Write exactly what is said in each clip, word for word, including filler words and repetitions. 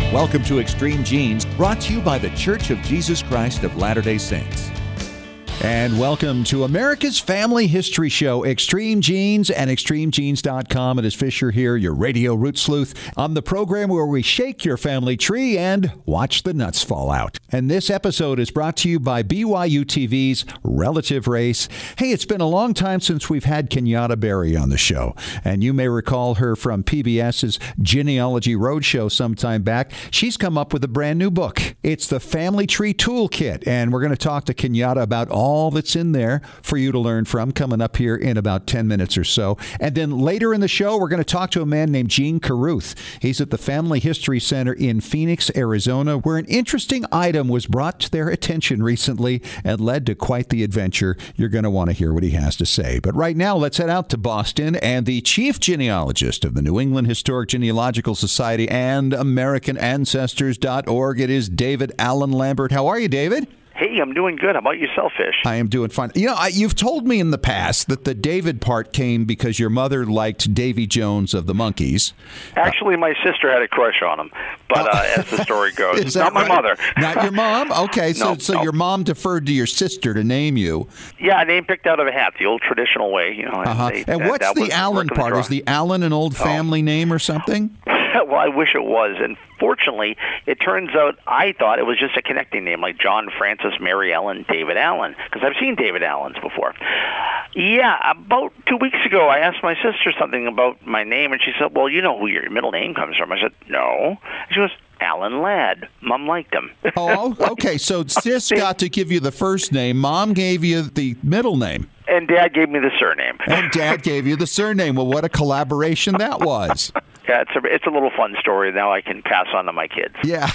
Welcome to Extreme Genes, brought to you by The Church of Jesus Christ of Latter-day Saints. And welcome to America's Family History Show, Extreme Genes and extreme genes dot com. It is Fisher here, your radio root sleuth, on the program where we shake your family tree and watch the nuts fall out. And this episode is brought to you by B Y U T V's Relative Race. Hey, it's been a long time since we've had Kenyatta Berry on the show. And you may recall her from P B S's Genealogy Roadshow sometime back. She's come up with a brand new book. It's the Family Tree Toolkit. And we're going to talk to Kenyatta about all all that's in there for you to learn from, coming up here in about ten minutes or so. And then later in the show, we're going to talk to a man named Gene Carruth. He's at the Family History Center in Phoenix, Arizona, where an interesting item was brought to their attention recently and led to quite the adventure. You're going to want to hear what he has to say. But right now, let's head out to Boston, and the chief genealogist of the New England Historic Genealogical Society and American Ancestors dot org, it is David Alan Lambert. How are you, David? Hey, I'm doing good. How about yourself, Fish? I am doing fine. You know, I, you've told me in the past that the David part came because your mother liked Davy Jones of the Monkees. Actually, my sister had a crush on him, but uh, as the story goes, not my right? mother. Not your mom? Okay, so no, so no. your mom deferred to your sister to name you. Yeah, a name picked out of a hat, the old traditional way. You know. Uh-huh. They, and that, what's that the was Allen the part? Is the Allen an old family oh. name or something? Well, I wish it was. And fortunately, it turns out I thought it was just a connecting name, like John Francis, Mary Ellen, David Allen, because I've seen David Allens before. Yeah, about two weeks ago, I asked my sister something about my name, and she said, well, you know who your middle name comes from. I said, no. And she goes, Alan Ladd. Mom liked him. Oh, okay. So sis got to give you the first name. Mom gave you the middle name. And Dad gave me the surname. And Dad gave you the surname. Well, what a collaboration that was. Yeah, it's a, it's a little fun story. Now I can pass on to my kids. Yeah.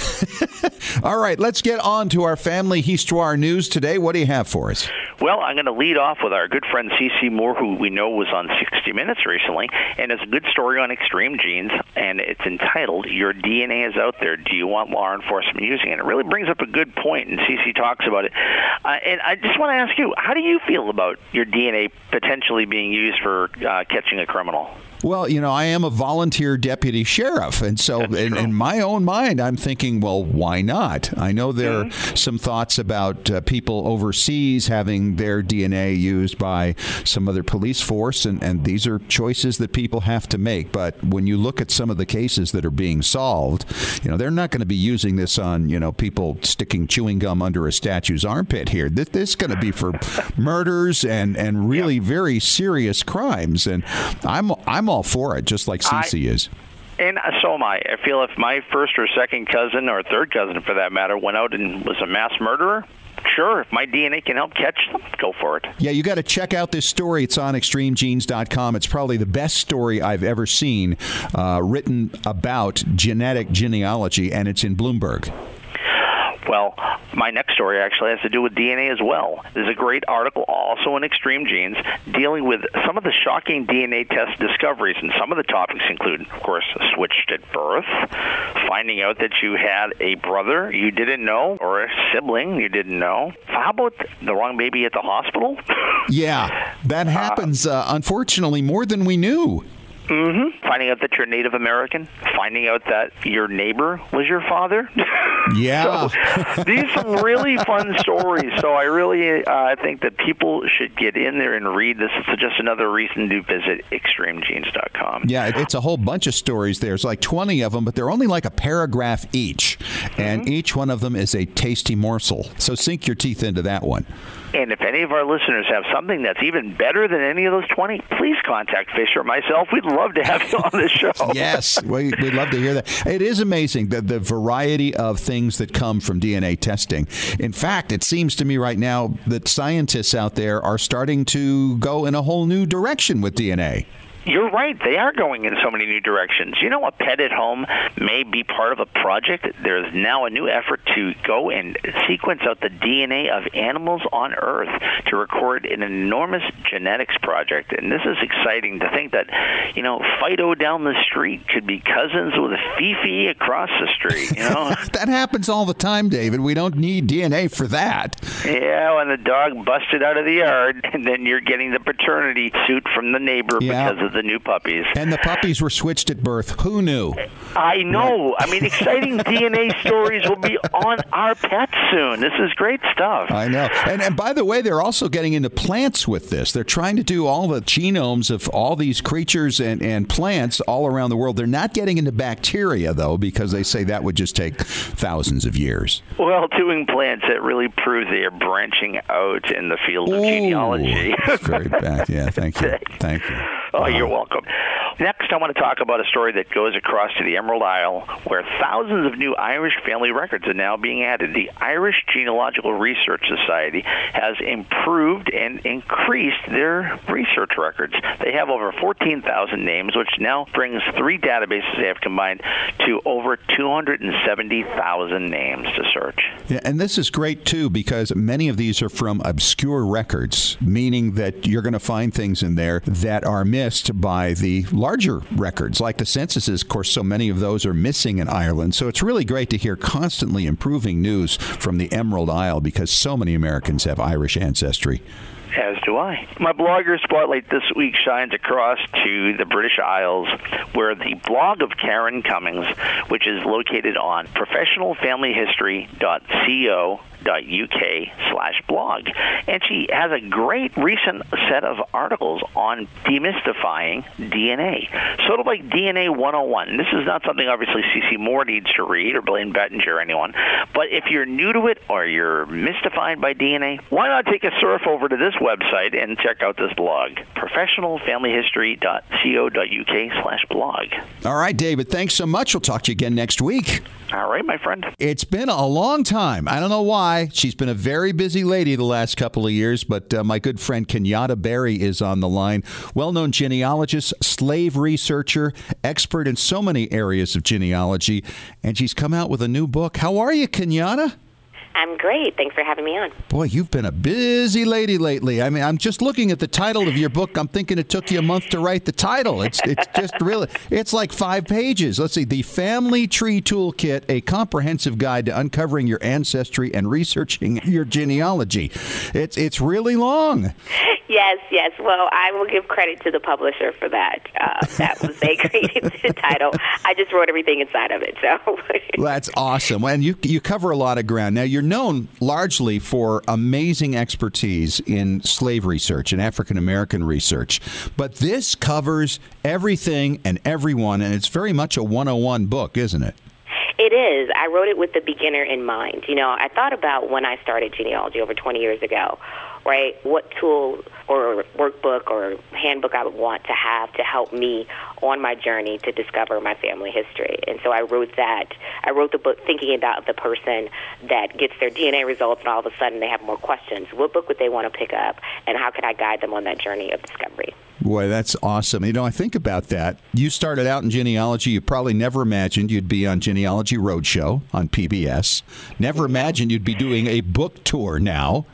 All right, let's get on to our family histoire news today. What do you have for us? Well, I'm going to lead off with our good friend C C Moore, who we know was on sixty minutes recently, and it's a good story on extreme genes, and it's entitled, Your D N A is Out There. Do you want law enforcement using it? It really brings up a good point, and C C talks about it. Uh, and I just want to ask you, how do you feel about your D N A potentially being used for uh, catching a criminal? Well, you know, I am a volunteer deputy sheriff, and so in, in my own mind, I'm thinking, well, why not? I know there mm-hmm. are some thoughts about uh, people overseas having their D N A used by some other police force, and, and these are choices that people have to make. But when you look at some of the cases that are being solved, you know, they're not going to be using this on, you know, people sticking chewing gum under a statue's armpit here. This, this is going to be for murders and, and really yep. very serious crimes, and I'm I'm all for it, just like Cece is. And so am I. I feel if my first or second cousin, or third cousin for that matter, went out and was a mass murderer, sure, if my D N A can help catch them, go for it. Yeah, you got to check out this story. It's on extreme genes dot com. It's probably the best story I've ever seen uh, written about genetic genealogy, and it's in Bloomberg. Well, my next story actually has to do with D N A as well. There's a great article also in Extreme Genes dealing with some of the shocking D N A test discoveries, and some of the topics include, of course, switched at birth, finding out that you had a brother you didn't know or a sibling you didn't know. How about the wrong baby at the hospital? Yeah, that happens, uh, unfortunately, more than we knew. Mm-hmm. Finding out that you're Native American. Finding out that your neighbor was your father. Yeah. So, these are some really fun stories. So I really uh, think that people should get in there and read this. It's just another reason to visit extreme genes dot com. Yeah, it's a whole bunch of stories. There's like twenty of them, but they're only like a paragraph each. And mm-hmm. each one of them is a tasty morsel. So sink your teeth into that one. And if any of our listeners have something that's even better than any of those twenty, please contact Fisher or myself. We'd love to have you on the show. Yes, we, we'd love to hear that. It is amazing, the, the variety of things that come from D N A testing. In fact, it seems to me right now that scientists out there are starting to go in a whole new direction with D N A. You're right. They are going in so many new directions. You know, a pet at home may be part of a project. There's now a new effort to go and sequence out the D N A of animals on Earth to record an enormous genetics project. And this is exciting to think that, you know, Fido down the street could be cousins with Fifi across the street, you know? That happens all the time, David. We don't need D N A for that. Yeah, when the dog busted out of the yard, and then you're getting the paternity suit from the neighbor yeah. because of the new puppies. And the puppies were switched at birth. Who knew? I know. I mean, exciting D N A stories will be on our pets soon. This is great stuff. I know. And, and by the way, they're also getting into plants with this. They're trying to do all the genomes of all these creatures and, and plants all around the world. They're not getting into bacteria, though, because they say that would just take thousands of years. Well, doing plants, it really proves they are branching out in the field of Ooh, genealogy. That's very bad. Yeah, thank you. Thank you. Oh, Wow. you're welcome. Next, I want to talk about a story that goes across to the Emerald Isle, where thousands of new Irish family records are now being added. The Irish Genealogical Research Society has improved and increased their research records. They have over fourteen thousand names, which now brings three databases they have combined to over two hundred seventy thousand names to search. Yeah, and this is great, too, because many of these are from obscure records, meaning that you're going to find things in there that are missed by the larger records, like the censuses. Of course, so many of those are missing in Ireland. So it's really great to hear constantly improving news from the Emerald Isle because so many Americans have Irish ancestry. As do I. My blogger spotlight this week shines across to the British Isles, where the blog of Karen Cummings, which is located on professional family history dot co dot uk slash blog. And she has a great recent set of articles on demystifying D N A. Sort of like D N A one oh one. This is not something obviously C C Moore needs to read, or Blaine Bettinger or anyone. But if you're new to it or you're mystified by D N A, why not take a surf over to this website and check out this blog, professional family history dot co dot uk slash blog. All right, David, thanks so much. We'll talk to you again next week. All right, my friend. It's been a long time. I don't know why. She's been a very busy lady the last couple of years, but uh, my good friend Kenyatta Berry is on the line. Well-known genealogist, slave researcher, expert in so many areas of genealogy, and she's come out with a new book. How are you, Kenyatta? I'm great. Thanks for having me on. Boy, you've been a busy lady lately. I mean, I'm just looking at the title of your book. I'm thinking it took you a month to write the title. It's it's just really, it's like five pages. Let's see. The Family Tree Toolkit, a comprehensive guide to uncovering your ancestry and researching your genealogy. It's it's really long. Yes, yes. Well, I will give credit to the publisher for that. Uh, that was they created the title. I just wrote everything inside of it. So that's awesome. And you you cover a lot of ground. Now, you're known largely for amazing expertise in slave research and African American research, but this covers everything and everyone, and it's very much a one oh one book, isn't it? It is. I wrote it with the beginner in mind. You know, I thought about when I started genealogy over twenty years ago, right, what tool or workbook or handbook I would want to have to help me on my journey to discover my family history. And so I wrote that. I wrote the book thinking about the person that gets their D N A results and all of a sudden they have more questions. What book would they want to pick up, and how could I guide them on that journey of discovery? Boy, that's awesome. You know, I think about that. You started out in genealogy. You probably never imagined you'd be on Genealogy Roadshow on P B S. Never imagined you'd be doing a book tour now,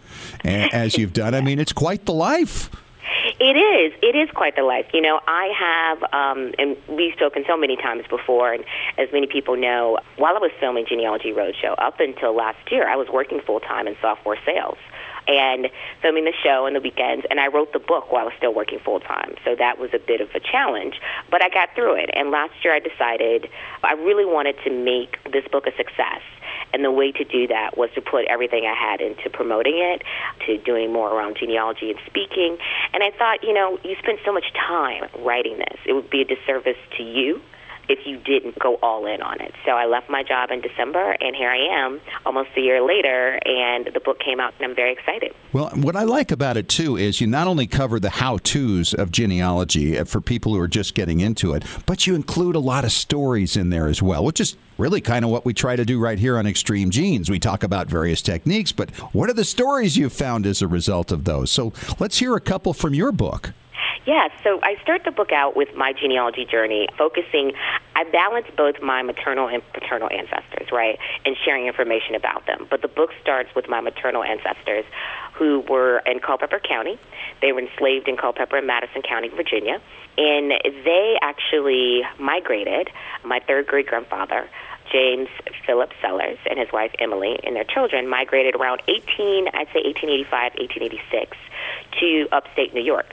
as you've done. I mean, it's quite the life. It is. It is quite the life. You know, I have, um, and we've spoken so many times before, and as many people know, while I was filming Genealogy Roadshow, up until last year, I was working full-time in software sales and filming the show on the weekends, and I wrote the book while I was still working full-time. So that was a bit of a challenge, but I got through it. And last year I decided I really wanted to make this book a success. And the way to do that was to put everything I had into promoting it, to doing more around genealogy and speaking. And I thought, you know, you spent so much time writing this. It would be a disservice to you if you didn't go all in on it. So I left my job in December, and here I am almost a year later, and the book came out, and I'm very excited. Well, what I like about it, too, is you not only cover the how-tos of genealogy for people who are just getting into it, but you include a lot of stories in there as well, which is really kind of what we try to do right here on Extreme Genes. We talk about various techniques, but what are the stories you've found as a result of those? So let's hear a couple from your book. Yeah, so I start the book out with my genealogy journey, focusing, I balance both my maternal and paternal ancestors, right, and sharing information about them. But the book starts with my maternal ancestors who were in Culpeper County. They were enslaved in Culpeper and Madison County, Virginia. And they actually migrated, my third great-grandfather, James Philip Sellers, and his wife Emily, and their children migrated around eighteen, I'd say eighteen eighty-five, eighteen eighty-six, to upstate New York,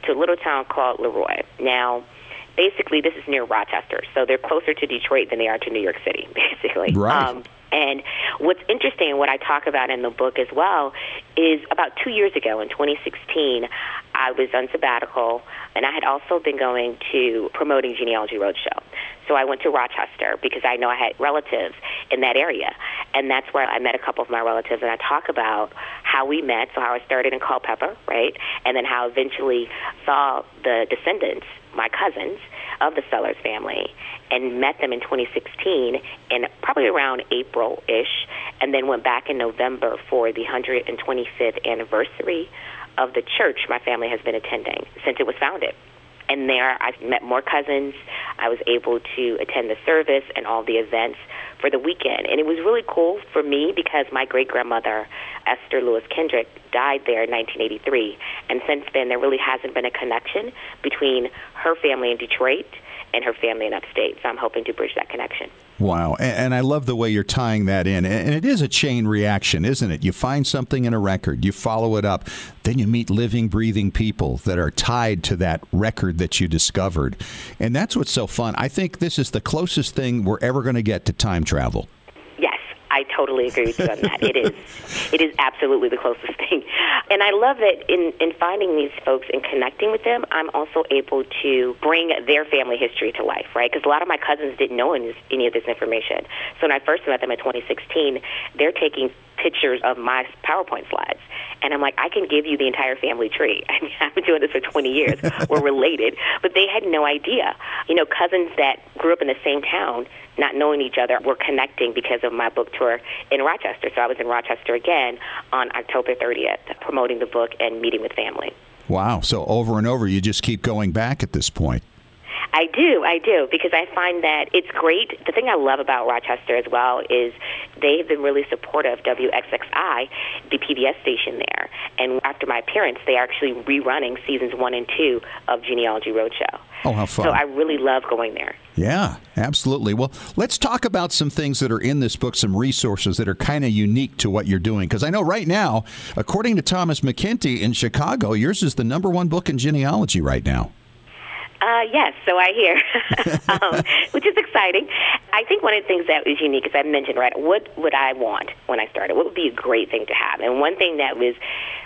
to a little town called Leroy. Now, basically, this is near Rochester, so they're closer to Detroit than they are to New York City, basically. Right. Um, and what's interesting, and what I talk about in the book as well, is about two years ago, in twenty sixteen, I was on sabbatical, and I had also been going to Promoting Genealogy Roadshow. So I went to Rochester because I know I had relatives in that area. And that's where I met a couple of my relatives, and I talk about how we met, so how I started in Culpeper, right, and then how I eventually saw the descendants, my cousins, of the Sellers family, and met them in twenty sixteen, in probably around April-ish, and then went back in November for the one hundred twenty-fifth anniversary of the church my family has been attending since it was founded. And there I met more cousins. I was able to attend the service and all the events for the weekend. And it was really cool for me because my great-grandmother, Esther Lewis Kendrick, died there in nineteen eighty-three. And since then, there really hasn't been a connection between her family in Detroit and her family in upstate. So I'm hoping to bridge that connection. Wow. And, and I love the way you're tying that in. And it is a chain reaction, isn't it? You find something in a record, you follow it up, then you meet living, breathing people that are tied to that record that you discovered. And that's what's so fun. I think this is the closest thing we're ever going to get to time travel. I totally agree with you on that. It is. It is absolutely the closest thing. And I love that in, in finding these folks and connecting with them, I'm also able to bring their family history to life, right? Because a lot of my cousins didn't know any, any of this information. So when I first met them in twenty sixteen, they're taking pictures of my PowerPoint slides. And I'm like, I can give you the entire family tree. I mean, I've been doing this for twenty years. We're related. But they had no idea. You know, cousins that grew up in the same town, not knowing each other, were connecting because of my book tour in Rochester. So I was in Rochester again on October thirtieth, promoting the book and meeting with family. Wow. So over and over, you just keep going back at this point. I do, I do, because I find that it's great. The thing I love about Rochester as well is they have been really supportive, W X X I, the P B S station there. And after my appearance, they are actually rerunning seasons one and two of Genealogy Roadshow. Oh, how fun. So I really love going there. Yeah, absolutely. Well, let's talk about some things that are in this book, some resources that are kind of unique to what you're doing. Because I know right now, according to Thomas McKenty in Chicago, yours is the number one book in genealogy right now. Uh, yes, so I hear, um, which is exciting. I think one of the things that is unique, as I mentioned, right, what would I want when I started? What would be a great thing to have? And one thing that was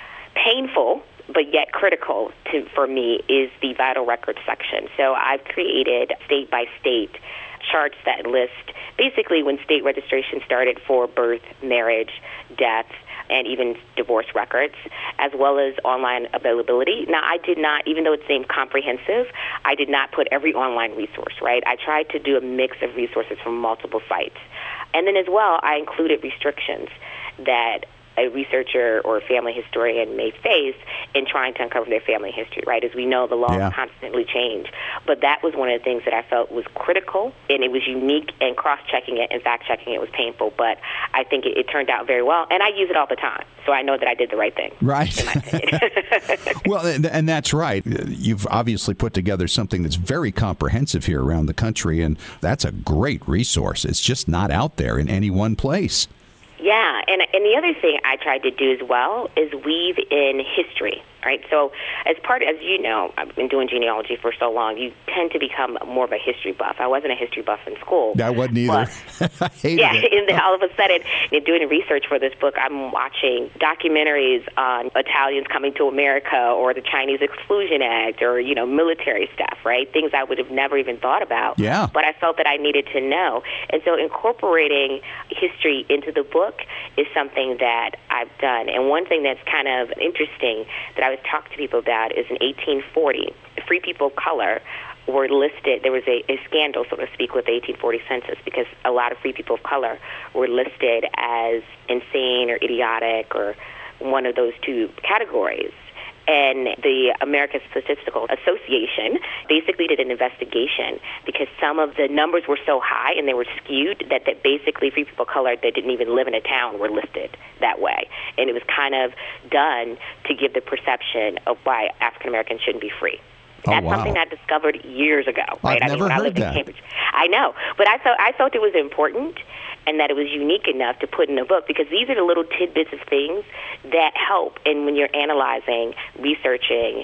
painful but yet critical to, for me is the vital records section. So I've created state-by-state charts that list basically when state registration started for birth, marriage, death, and even divorce records, as well as online availability. Now, I did not, even though it seemed comprehensive, I did not put every online resource, right? I tried to do a mix of resources from multiple sites. And then as well, I included restrictions that a researcher or a family historian may face in trying to uncover their family history, right? As we know, the laws yeah. constantly change. But that was one of the things that I felt was critical, and it was unique, and cross-checking it and fact-checking it was painful, but I think it, it turned out very well, and I use it all the time, so I know that I did the right thing. Right. In my opinion. Well, and that's right. You've obviously put together something that's very comprehensive here around the country, and that's a great resource. It's just not out there in any one place. Yeah, and and the other thing I tried to do as well is weave in history, right? So as part, as you know, I've been doing genealogy for so long, you tend to become more of a history buff. I wasn't a history buff in school. I wasn't either. I hated yeah, it. And then all of a sudden, in doing research for this book, I'm watching documentaries on Italians coming to America or the Chinese Exclusion Act or, you know, military stuff, right? Things I would have never even thought about. Yeah. But I felt that I needed to know. And so incorporating history into the book is something that I've done. And one thing that's kind of interesting that I was talking to people about is in eighteen forty, free people of color were listed. There was a, a scandal, so to speak, with the eighteen forty census because a lot of free people of color were listed as insane or idiotic or one of those two categories. And the American Statistical Association basically did an investigation because some of the numbers were so high and they were skewed that, that basically free people of color that didn't even live in a town were listed that way. And it was kind of done to give the perception of why African Americans shouldn't be free. Oh, That's wow. something I discovered years ago. Right? I've I mean, never when heard I lived that. in Cambridge. I know, but I felt I felt it was important and that it was unique enough to put in a book because these are the little tidbits of things that help. And when you're analyzing, researching,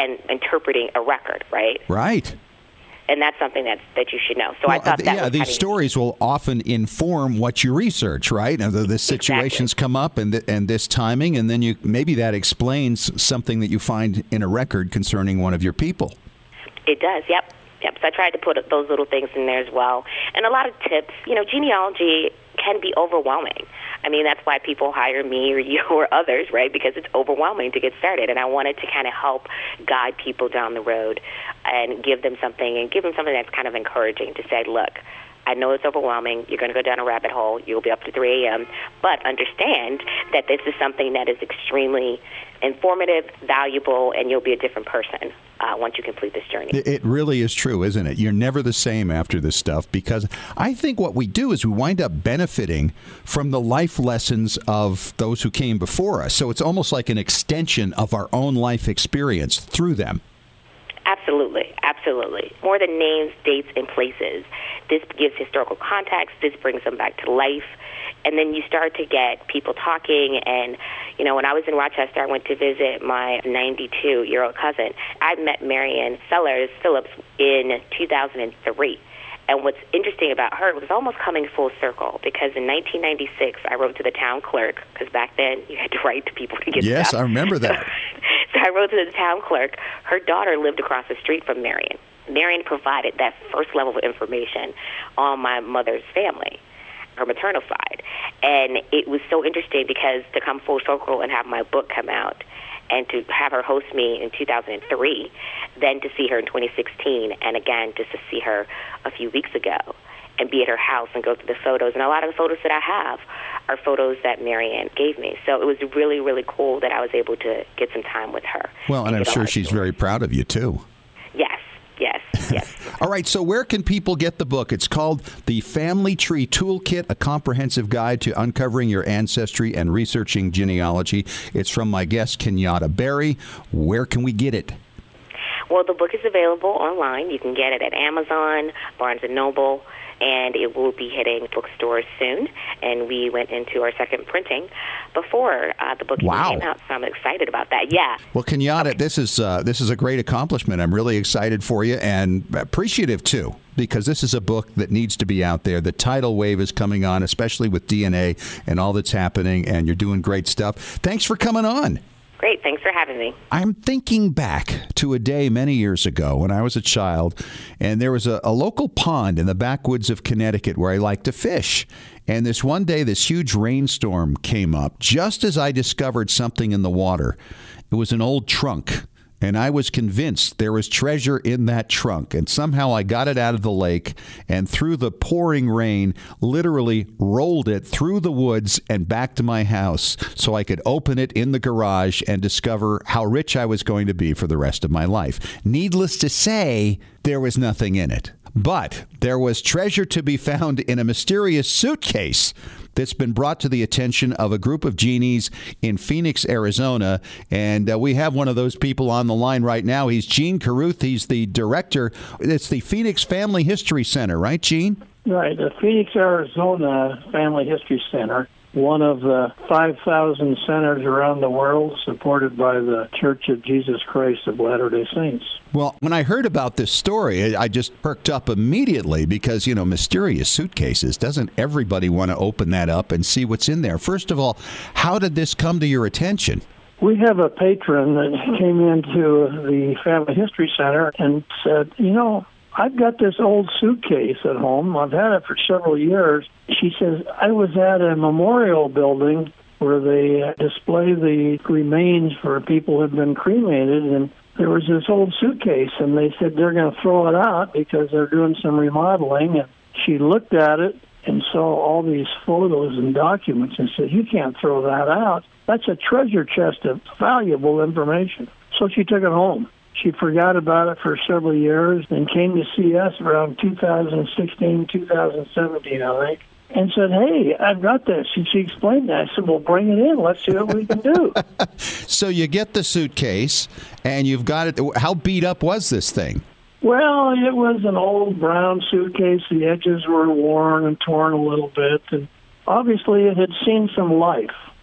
and interpreting a record, right? Right. And that's something that's, that you should know. So well, I thought that yeah, was these stories will often inform what you research, right? Now, the, the situations exactly. come up and th- and this timing, and then you maybe that explains something that you find in a record concerning one of your people. It does, yep. Yep. So I tried to put those little things in there as well. And a lot of tips. You know, genealogy can be overwhelming. I mean, that's why people hire me or you or others, right? Because it's overwhelming to get started. And I wanted to kind of help guide people down the road and give them something and give them something that's kind of encouraging to say, look, I know it's overwhelming. You're going to go down a rabbit hole. You'll be up to three a.m. But understand that this is something that is extremely informative, valuable, and you'll be a different person uh, once you complete this journey. It really is true, isn't it? You're never the same after this stuff, because I think what we do is we wind up benefiting from the life lessons of those who came before us. So it's almost like an extension of our own life experience through them. Absolutely, absolutely. More than names, dates, and places. This gives historical context. This brings them back to life. And then you start to get people talking. And, you know, when I was in Rochester, I went to visit my ninety-two-year-old cousin. I met Marion Sellers Phillips in two thousand three. And what's interesting about her, it was almost coming full circle, because in nineteen ninety-six, I wrote to the town clerk, because back then you had to write to people to get Yes, stuff. I remember that. So I wrote to the town clerk. Her daughter lived across the street from Marion. Marion provided that first level of information on my mother's family, her maternal side. And it was so interesting because to come full circle and have my book come out and to have her host me in two thousand three, then to see her in twenty sixteen, and again just to see her a few weeks ago and be at her house and go through the photos. And a lot of the photos that I have are photos that Marianne gave me. So it was really, really cool that I was able to get some time with her. Well, and I'm sure she's stories. very proud of you, too. Yes, yes, yes. All right, so where can people get the book? It's called The Family Tree Toolkit, a comprehensive guide to uncovering your ancestry and researching genealogy. It's from my guest, Kenyatta Berry. Where can we get it? Well, the book is available online. You can get it at Amazon, Barnes and Noble, and it will be hitting bookstores soon. And we went into our second printing before uh, the book wow. came out, so I'm excited about that. Yeah. Well, Kenyatta, okay. this is uh, this is a great accomplishment. I'm really excited for you and appreciative too, because this is a book that needs to be out there. The tidal wave is coming on, especially with D N A and all that's happening, and you're doing great stuff. Thanks for coming on. Great. Thanks for having me. I'm thinking back to a day many years ago when I was a child, and there was a, a local pond in the backwoods of Connecticut where I liked to fish. And this one day, this huge rainstorm came up just as I discovered something in the water. It was an old trunk. And I was convinced there was treasure in that trunk. And somehow I got it out of the lake and through the pouring rain, literally rolled it through the woods and back to my house so I could open it in the garage and discover how rich I was going to be for the rest of my life. Needless to say, there was nothing in it. But there was treasure to be found in a mysterious suitcase that's been brought to the attention of a group of genies in Phoenix, Arizona. And uh, we have one of those people on the line right now. He's Gene Carruth. He's the director. It's the Phoenix Family History Center, right, Gene? Right, the Phoenix, Arizona Family History Center, one of the five thousand centers around the world supported by the Church of Jesus Christ of Latter-day Saints. Well, when I heard about this story, I just perked up immediately because, you know, mysterious suitcases. Doesn't everybody want to open that up and see what's in there? First of all, how did this come to your attention? We have a patron that came into the Family History Center and said, you know, I've got this old suitcase at home. I've had it for several years. She says, I was at a memorial building where they display the remains for people who have been cremated, and there was this old suitcase, and they said they're going to throw it out because they're doing some remodeling. And she looked at it and saw all these photos and documents and said, you can't throw that out. That's a treasure chest of valuable information. So she took it home. She forgot about it for several years and came to see us around two thousand sixteen, two thousand seventeen, I think, and said, hey, I've got this. And she explained that. I said, well, bring it in. Let's see what we can do. So you get the suitcase, and you've got it. How beat up was this thing? Well, it was an old brown suitcase. The edges were worn and torn a little bit, and obviously it had seen some life.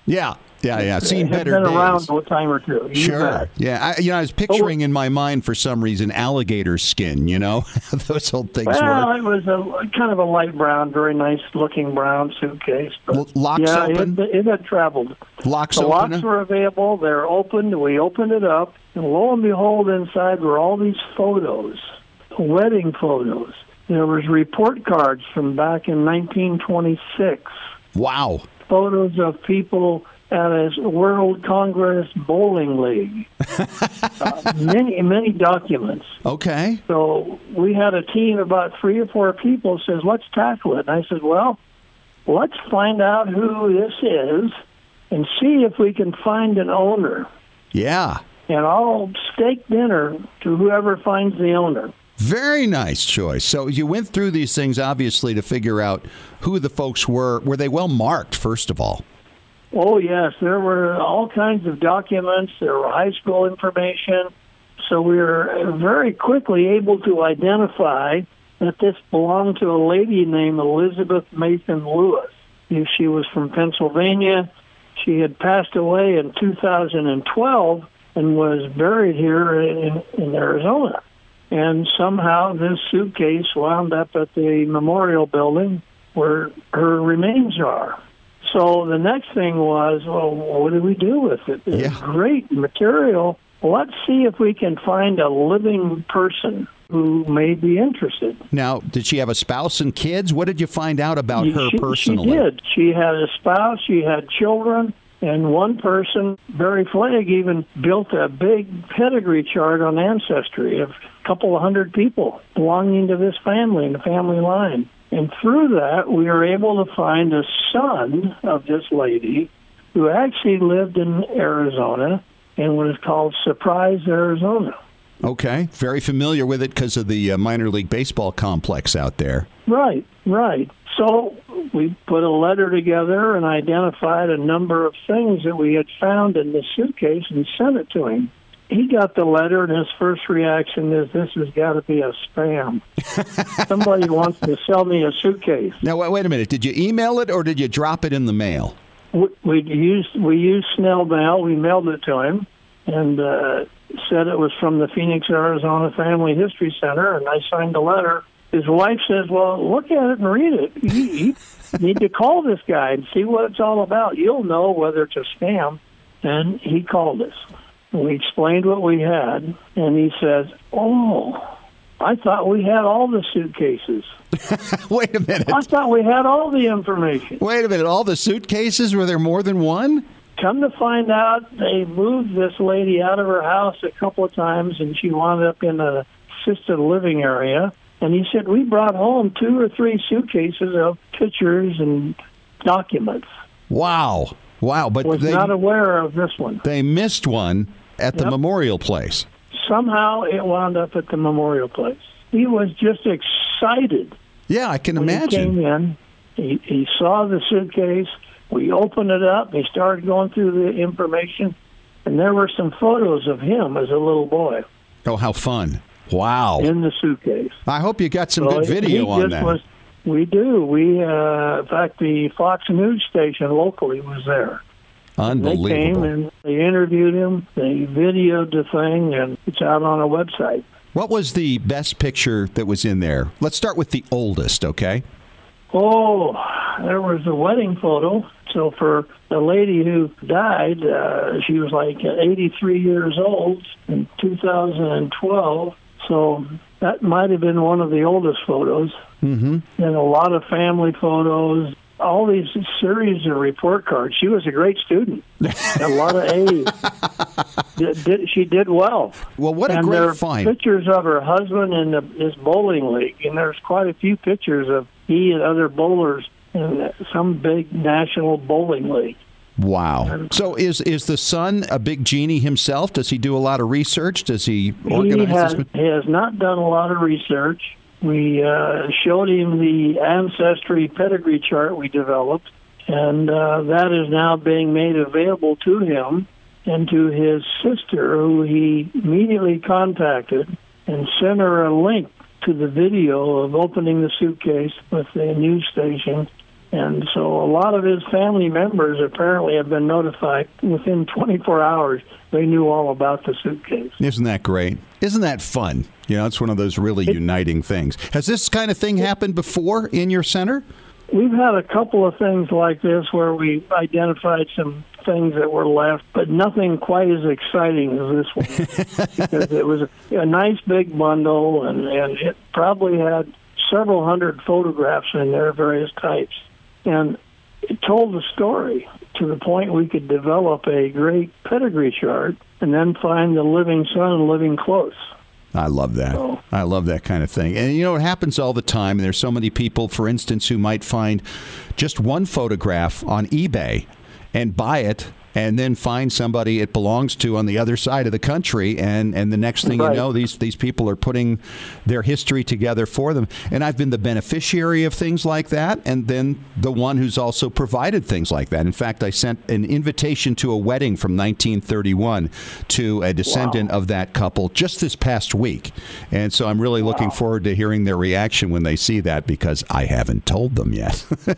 Yeah. Yeah, yeah. Seen better been days. around a time or two. You Sure. bet. Yeah. I, you know, I was picturing in my mind for some reason alligator skin. You know, those old things Well, were. it was a kind of a light brown, very nice looking brown suitcase. But L- locks yeah, open? It, it had traveled. Locks the open. locks were available. They're opened. We opened it up, and lo and behold, inside were all these photos, wedding photos. There was report cards from back in nineteen twenty-six. Wow. Photos of people at a World Congress Bowling League. uh, many, many documents. Okay. So we had a team of about three or four people says, let's tackle it. And I said, well, let's find out who this is and see if we can find an owner. Yeah. And I'll steak dinner to whoever finds the owner. Very nice choice. So you went through these things, obviously, to figure out who the folks were. Were they well marked, first of all? Oh, yes. There were all kinds of documents. There were high school information. So we were very quickly able to identify that this belonged to a lady named Elizabeth Mason Lewis. She was from Pennsylvania. She had passed away in two thousand twelve and was buried here in, in Arizona. And somehow this suitcase wound up at the memorial building where her remains are. So the next thing was, well, what do we do with it? It's Yeah. great material. Let's see if we can find a living person who may be interested. Now, did she have a spouse and kids? What did you find out about her she, personally? She did. She had a spouse, she had children, and one person, Barry Flagg, even built a big pedigree chart on Ancestry of a couple of hundred people belonging to this family and the family line. And through that, we were able to find a son of this lady who actually lived in Arizona and was called Surprise, Arizona. Okay. Very familiar with it because of the uh, minor league baseball complex out there. Right, right. So we put a letter together and identified a number of things that we had found in the suitcase and sent it to him. He got the letter, and his first reaction is, this has got to be a spam. Somebody wants to sell me a suitcase. Now, wait, wait a minute. Did you email it or did you drop it in the mail? We, we used we used snail mail. We mailed it to him and uh, said it was from the Phoenix, Arizona Family History Center, and I signed the letter. His wife says, well, look at it and read it. You, you need to call this guy and see what it's all about. You'll know whether it's a scam. And he called us. We explained what we had, and he says, oh, I thought we had all the suitcases. Wait a minute. I thought we had all the information. Wait a minute. All the suitcases? Were there more than one? Come to find out, they moved this lady out of her house a couple of times, and she wound up in an assisted living area. And he said, we brought home two or three suitcases of pictures and documents. Wow. Wow. But Was they, not aware of this one. they missed one at the Yep. memorial place. Somehow it wound up at the memorial place. He was just excited. Yeah, I can When imagine. he came in, he, he saw the suitcase. We opened it up. He started going through the information, and there were some photos of him as a little boy Oh, how fun. Wow. in the suitcase. I hope you got some So good he video on just that. Was, we do. We, uh, in fact, the Fox News station locally was there. They came Unbelievable. and they interviewed him. They videoed the thing, and it's out on our website. What was the best picture that was in there? Let's start with the oldest, okay? Oh, there was a wedding photo. So for the lady who died, uh, she was like eighty-three years old in two thousand twelve. So that might have been one of the oldest photos. Mm-hmm. And a lot of family photos, all these series of report cards. She was a great student. A lot of A's. Did, did, she did well. Well, what a and great there are find. pictures of her husband in the, this bowling league, and there's quite a few pictures of he and other bowlers in some big national bowling league. Wow. So is is the son a big genie himself? Does he do a lot of research? Does he He organize has, this? he has not done a lot of research. We uh, showed him the Ancestry pedigree chart we developed, and uh, that is now being made available to him and to his sister, who he immediately contacted and sent her a link to the video of opening the suitcase with the news station And so a lot of his family members apparently have been notified within twenty-four hours. They knew all about the suitcase. Isn't that great? Isn't that fun? You know, it's one of those really it, uniting things. Has this kind of thing happened before in your center? We've had a couple of things like this where we identified some things that were left, but nothing quite as exciting as this one. Because it was a, a nice big bundle, and, and it probably had several hundred photographs in there, various types. And it told the story to the point we could develop a great pedigree chart and then find the living son and living close. I love that. So, I love that kind of thing. And, you know, it happens all the time. There's so many people, for instance, who might find just one photograph on eBay and buy it and then find somebody it belongs to on the other side of the country, and, and the next thing right. you know, these these people are putting their history together for them. And I've been the beneficiary of things like that, and then the one who's also provided things like that. In fact, I sent an invitation to a wedding from nineteen thirty-one to a descendant wow. of that couple just this past week. And so I'm really wow. looking forward to hearing their reaction when they see that, because I haven't told them yet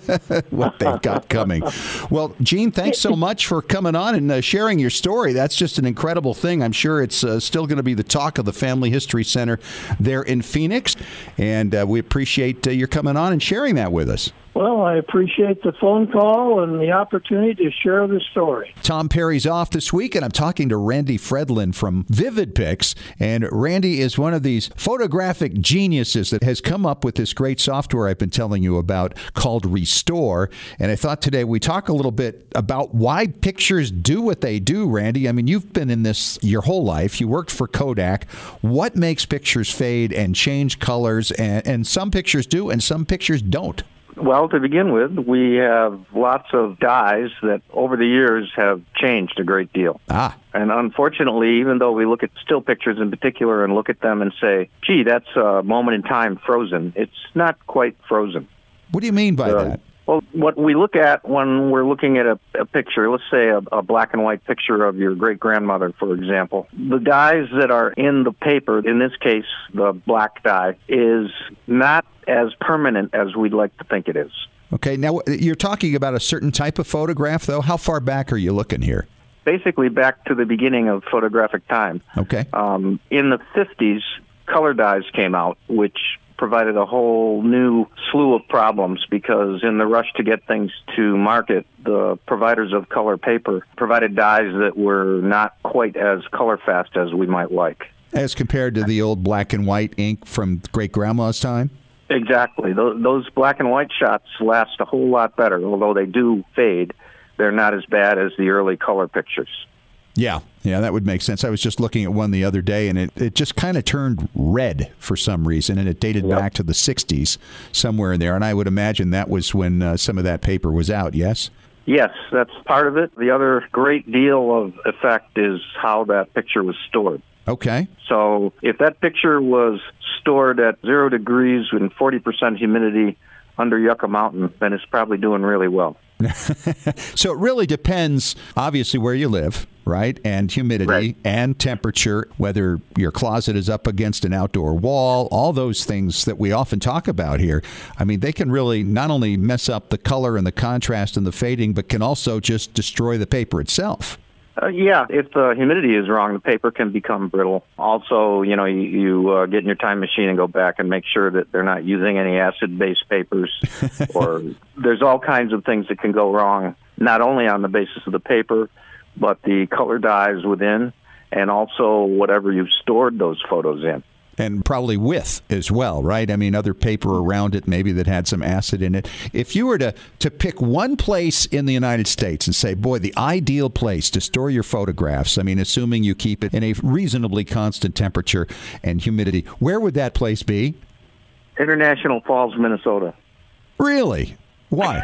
what they've got coming. Well, Gene, thanks so much for coming on and uh, sharing your story. That's just an incredible thing. I'm sure it's uh, still going to be the talk of the Family History Center there in Phoenix, and uh, we appreciate uh, your coming on and sharing that with us. Well, I appreciate the phone call and the opportunity to share the story. Tom Perry's off this week, and I'm talking to Randy Fredlin from Vivid Pics. And Randy is one of these photographic geniuses that has come up with this great software I've been telling you about called Restore. And I thought today we talk a little bit about why pictures do what they do, Randy. I mean, you've been in this your whole life. You worked for Kodak. What makes pictures fade and change colors? And, and some pictures do, and some pictures don't. Well, to begin with, we have lots of dyes that over the years have changed a great deal. Ah. And unfortunately, even though we look at still pictures in particular and look at them and say, gee, that's a moment in time frozen, it's not quite frozen. What do you mean by uh, that? Well, what we look at when we're looking at a, a picture, let's say a, a black and white picture of your great-grandmother, for example, the dyes that are in the paper, in this case, the black dye, is not as permanent as we'd like to think it is. Okay, now you're talking about a certain type of photograph, though. How far back are you looking here? Basically back to the beginning of photographic time. Okay. Um, in the fifties, color dyes came out, which provided a whole new slew of problems, because in the rush to get things to market, the providers of color paper provided dyes that were not quite as color fast as we might like. As compared to the old black and white ink from great-grandma's time? Exactly. Those black and white shots last a whole lot better, although they do fade. They're not as bad as the early color pictures. Yeah, yeah, that would make sense. I was just looking at one the other day, and it, it just kind of turned red for some reason, and it dated yep. back to the sixties, somewhere in there, and I would imagine that was when uh, some of that paper was out, yes? Yes, that's part of it. The other great deal of effect is how that picture was stored. Okay. So if that picture was stored at zero degrees and forty percent humidity under Yucca Mountain, then it's probably doing really well. So it really depends, obviously, where you live, right? And humidity right. and temperature, whether your closet is up against an outdoor wall, all those things that we often talk about here. I mean, they can really not only mess up the color and the contrast and the fading, but can also just destroy the paper itself. Uh, yeah, if the humidity is wrong, the paper can become brittle. Also, you know, you, you uh, get in your time machine and go back and make sure that they're not using any acid-based papers. Or there's all kinds of things that can go wrong, not only on the basis of the paper, but the color dyes within, and also whatever you've stored those photos in. And probably with as well, right? I mean, other paper around it maybe that had some acid in it. If you were to, to pick one place in the United States and say, boy, the ideal place to store your photographs, I mean, assuming you keep it in a reasonably constant temperature and humidity, where would that place be? International Falls, Minnesota. Really? Why?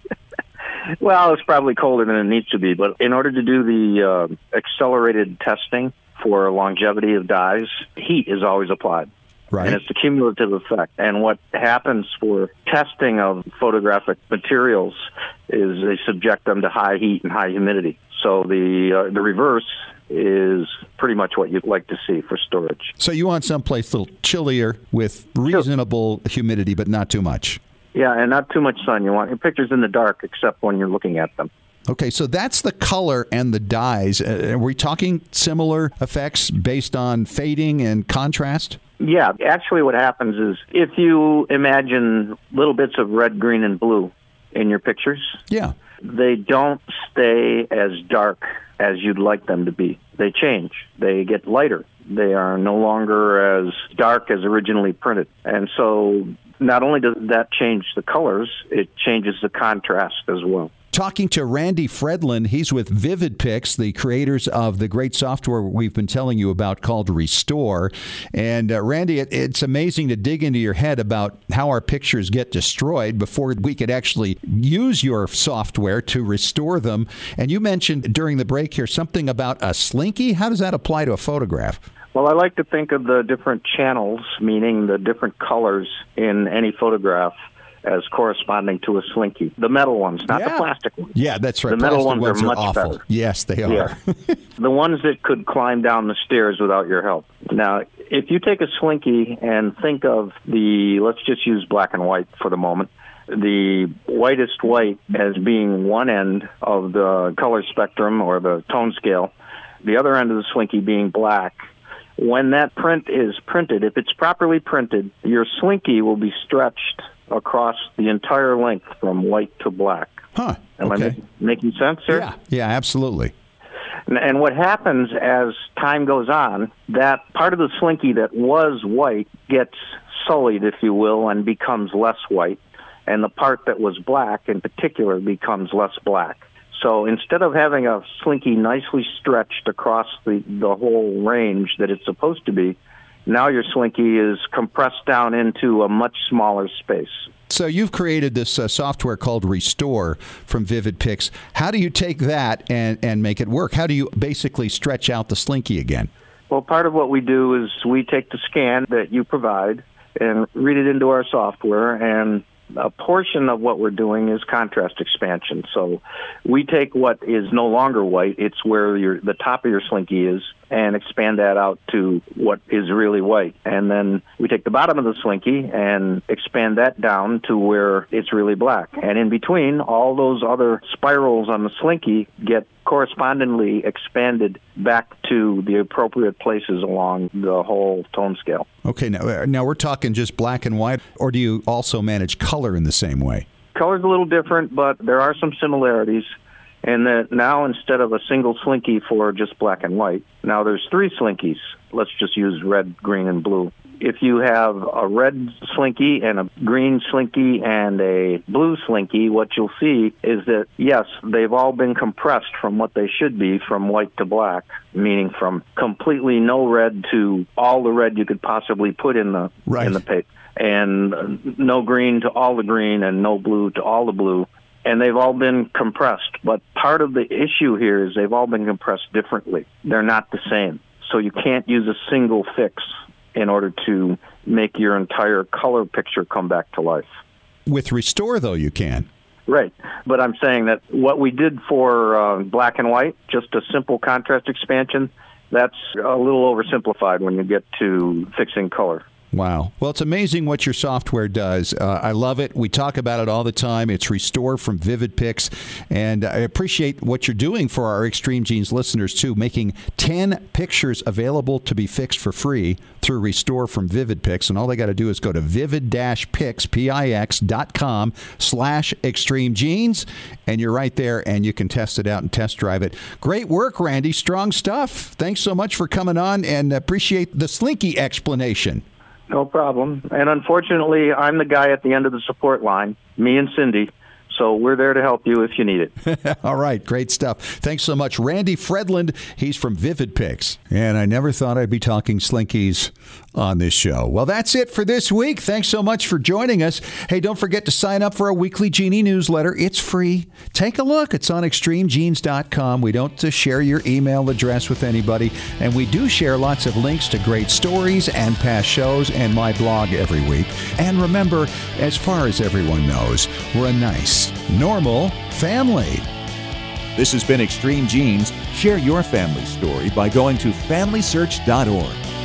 Well, it's probably colder than it needs to be, but in order to do the uh, accelerated testing for longevity of dyes, heat is always applied. Right. And it's a cumulative effect. And what happens for testing of photographic materials is they subject them to high heat and high humidity. So the uh, the reverse is pretty much what you'd like to see for storage. So you want someplace a little chillier with reasonable humidity, but not too much. Yeah, and not too much sun. You want your pictures in the dark, except when you're looking at them. Okay, so that's the color and the dyes. Uh, are we talking similar effects based on fading and contrast? Yeah, actually what happens is if you imagine little bits of red, green, and blue in your pictures, yeah, they don't stay as dark as you'd like them to be. They change. They get lighter. They are no longer as dark as originally printed. And so not only does that change the colors, it changes the contrast as well. Talking to Randy Fredlund, he's with VividPix, the creators of the great software we've been telling you about called Restore. And uh, Randy, it, it's amazing to dig into your head about how our pictures get destroyed before we could actually use your software to restore them. And you mentioned during the break here something about a slinky. How does that apply to a photograph? Well, I like to think of the different channels, meaning the different colors in any photograph, as corresponding to a slinky. The metal ones, not yeah. the plastic ones. Yeah, that's right. The metal plastic ones, ones are much awful. better. Yes, they are. Yeah. The ones that could climb down the stairs without your help. Now, if you take a slinky and think of the, let's just use black and white for the moment, the whitest white as being one end of the color spectrum or the tone scale, the other end of the slinky being black. When that print is printed, if it's properly printed, your slinky will be stretched across the entire length from white to black. Huh. Am okay. I make, making sense here? Yeah, yeah, absolutely. And, and what happens as time goes on, that part of the slinky that was white gets sullied, if you will, and becomes less white. And the part that was black, in particular, becomes less black. So instead of having a slinky nicely stretched across the, the whole range that it's supposed to be, now your slinky is compressed down into a much smaller space. So you've created this uh, software called Restore from VividPix. How do you take that and, and make it work? How do you basically stretch out the slinky again? Well, part of what we do is we take the scan that you provide and read it into our software, and a portion of what we're doing is contrast expansion. So we take what is no longer white, it's where your, the top of your slinky is, and expand that out to what is really white. And then we take the bottom of the slinky and expand that down to where it's really black. And in between, all those other spirals on the slinky get correspondingly expanded back to the appropriate places along the whole tone scale. Okay, now, now we're talking just black and white, or do you also manage color in the same way? Color's a little different, but there are some similarities. And that now instead of a single slinky for just black and white, now there's three slinkies. Let's just use red, green, and blue. If you have a red slinky and a green slinky and a blue slinky, what you'll see is that, yes, they've all been compressed from what they should be from white to black, meaning from completely no red to all the red you could possibly put in the right. in the paper, and no green to all the green and no blue to all the blue. And they've all been compressed. But part of the issue here is they've all been compressed differently. They're not the same. So you can't use a single fix in order to make your entire color picture come back to life. With Restore, though, you can. Right. But I'm saying that what we did for uh, black and white, just a simple contrast expansion, that's a little oversimplified when you get to fixing color. Wow. Well, it's amazing what your software does. Uh, I love it. We talk about it all the time. It's Restore from VividPix. And I appreciate what you're doing for our Extreme Genes listeners, too, making ten pictures available to be fixed for free through Restore from VividPix. And all they got to do is go to vivid-pix, P I X dot com slash Extreme Genes. And you're right there, and you can test it out and test drive it. Great work, Randy. Strong stuff. Thanks so much for coming on, and appreciate the slinky explanation. No problem. And unfortunately, I'm the guy at the end of the support line, me and Cindy. So we're there to help you if you need it. All right. Great stuff. Thanks so much. Randy Fredlund, he's from VividPix. And I never thought I'd be talking slinkies on this show. Well, that's it for this week. Thanks so much for joining us. Hey, don't forget to sign up for our weekly Genie newsletter. It's free. Take a look. It's on extreme genes dot com. We don't uh, share your email address with anybody. And we do share lots of links to great stories and past shows and my blog every week. And remember, as far as everyone knows, we're a nice, normal family. This has been Extreme Genes. Share your family story by going to family search dot org.